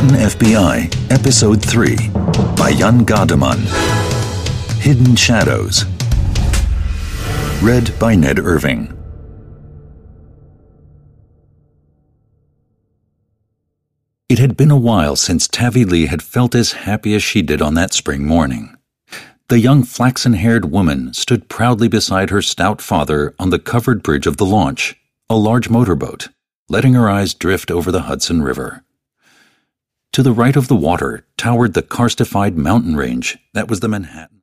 Forgotten FBI, Episode 3, by Jan Gardeman. Hidden Shadows. Read by Ned Irving. It had been a while since Tavi Lee had felt as happy as she did on that spring morning. The young flaxen-haired woman stood proudly beside her stout father on the covered bridge of the launch, a large motorboat, letting her eyes drift over the Hudson River. To the right of the water towered the karstified mountain range that was the Manhattan.